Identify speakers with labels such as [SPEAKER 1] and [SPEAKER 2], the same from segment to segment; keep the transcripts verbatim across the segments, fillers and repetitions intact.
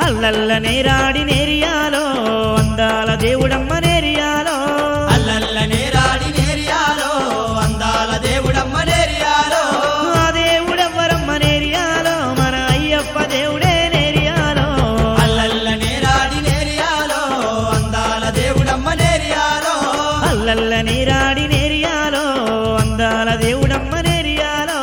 [SPEAKER 1] అల్లల్ల నేరాడి నేరియాలో అందాల దేవుడమ్మ నేరియాలో
[SPEAKER 2] అల్లల్ల నేరాడి నేరియాలో అందాల దేవుడమ్మ నేరియాలో
[SPEAKER 1] ఆ దేవుడెవ్వరమ్మ నేరియాలో మన అయ్యప్ప దేవుడే నేరియాలో
[SPEAKER 2] అల్లల్ల నేరాడి నేరియాలో అందాల దేవుడమ్మ నేరియాలో
[SPEAKER 1] అల్లల్ల నేరాడి నేరియాలో అందాల దేవుడమ్మ నేరియాలో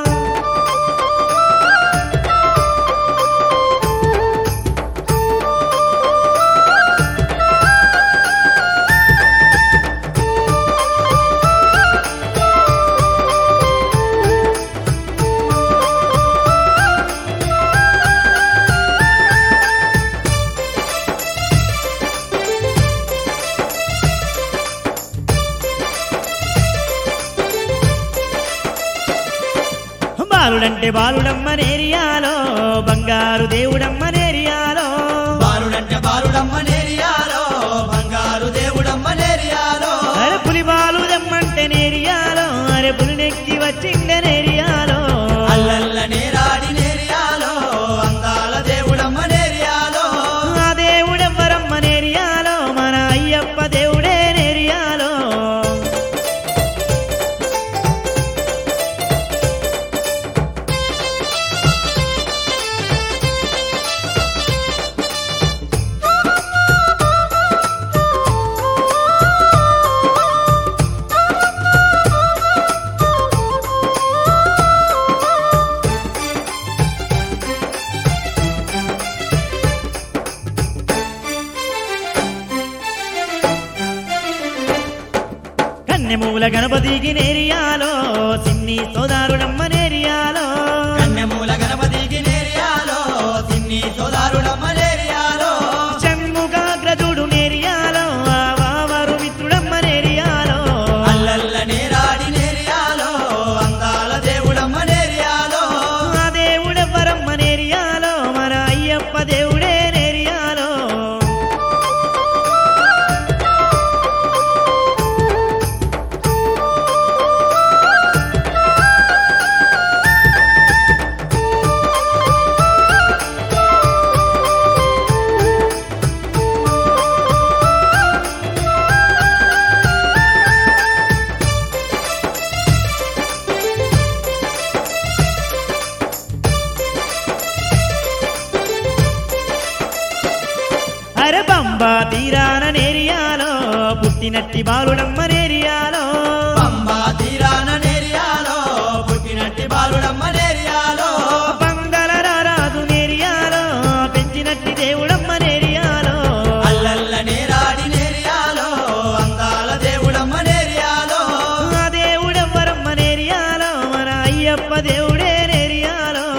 [SPEAKER 1] బాలుడంటే బాలుడమ్మ నేరియాలో బంగారు దేవుడమ్మ నేరియాలో
[SPEAKER 2] బాలుడంటే బాలుడమ్మ నేరియాలో బంగారు దేవుడమ్మ నేరియాలో
[SPEAKER 1] అరే పులి బాలుదమ్మంటే నేరియాలో అరే పులినెక్కి వచ్చిండ నేరియాలో
[SPEAKER 2] అల్లల్ల నేరాడి నేరియాలో అందాల దేవుడమ్మ నేరియాలో
[SPEAKER 1] ఆ దేవుడెవ్వరమ్మ నేరియాలో మన అయ్యప్ప దేవుడే నేరియాలో కన్నెమూల గణపతికి నేరియాలో సిన్ని సోదారుడమ్మ నేరియాలో
[SPEAKER 2] కన్యమూల గణపతికి నేరియాలో సిన్ని సోదారుడమ్మ నేరియాలో
[SPEAKER 1] షణ్ముఖాగ్రజుడు నేరియాలో ఆ వావరు మిత్రుడమ్మ నేరియాలో
[SPEAKER 2] అల్లల్ల నేరాడి నేరియాలో అందాల దేవుడమ్మ నేరియాలో
[SPEAKER 1] ఆ దేవుడెవ్వరమ్మ నేరియాలో మన అయ్యప్ప దేవుడే నేరియాలో అరే బంబా తీరాన నేరియాలో పుట్టినట్టి బాలుడమ్మ నేరియాలో
[SPEAKER 2] పంబా తీరాన నేరియాలో పుట్టినట్టి బాలుడమ్మ నేరియాలో
[SPEAKER 1] పంగల రారాజు నేరియాలో పెంచినట్టి దేవుడమ్మ నేరియాలో
[SPEAKER 2] అల్లల్ల నేరాడి నేరియాలో అందాల దేవుడమ్మ నేరియాలో
[SPEAKER 1] ఆ దేవుడెవ్వరమ్మ నేరియాలో మన అయ్యప్ప దేవుడే నేరియాలో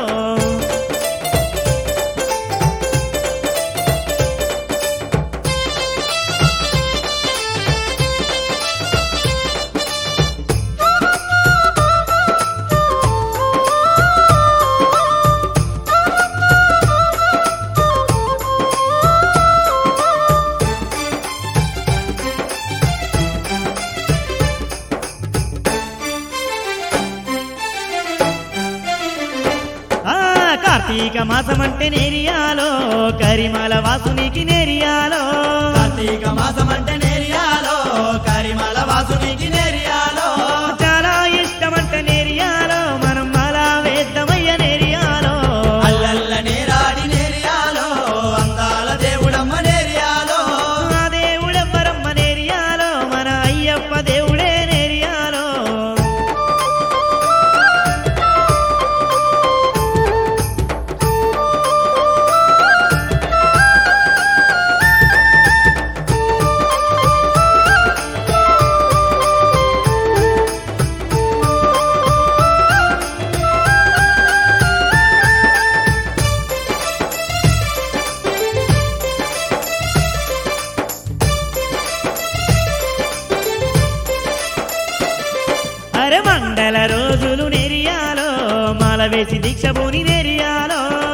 [SPEAKER 1] ఆ కార్తీక మాసమంటే నేరియాలో కరిమల వాసునికి నేరియాలో
[SPEAKER 2] కార్తీక మాసమంటే నేరియాలో కరిమల వాసునికి నేరియాలో
[SPEAKER 1] చాలా ఇష్టమంటే నేరియాలో మనం అలా వేద్దమయ్య నేరియాలో
[SPEAKER 2] అల్లల్ల నేరాడి నేరియాలో అందాల దేవుడమ్మ నేరియాలో
[SPEAKER 1] ఆ దేవుడెవ్వరమ్మ నేరియాలో మన అయ్యప్ప దేవుడే నేరియాలో అరే మండల రోజులు నేరియాలో మాల వేసి దీక్ష భూని నేరియాలో